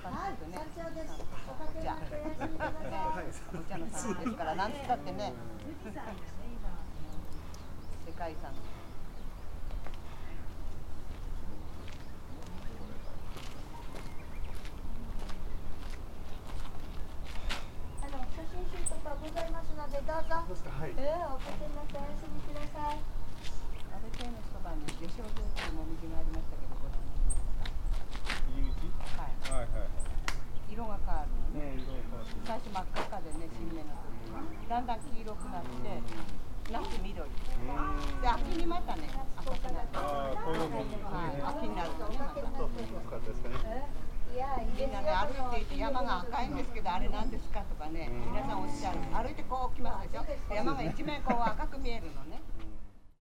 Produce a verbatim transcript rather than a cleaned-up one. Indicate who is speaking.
Speaker 1: かっていうとね、お茶、お茶の産地ですから、なんつったってね、世界遺産。
Speaker 2: あの写真集とかございますので、どうぞ。はい、えー、おかけになってお休みください。
Speaker 1: 安倍邸のそばに下生寺っていうもみじがありましたけど、ご覧になりますか？
Speaker 3: 入り口？はい。はいはいはい。
Speaker 1: 色が変わるのね。
Speaker 3: うん、色が変わってる。
Speaker 1: 最初真っ赤っかでね、新芽の時、うん、だんだん黄色くなって、夏緑。で、秋にまたね、赤くなって。
Speaker 3: ああ、こういうのも、
Speaker 1: はい、秋になるとね、また。
Speaker 3: 難かったですかね。
Speaker 1: みんなね、歩いていて山が赤いんですけど、あれなんですかとかね、皆さんおっしゃる。歩いてこう来ますでしょ。山が一面こう赤く見えるのね。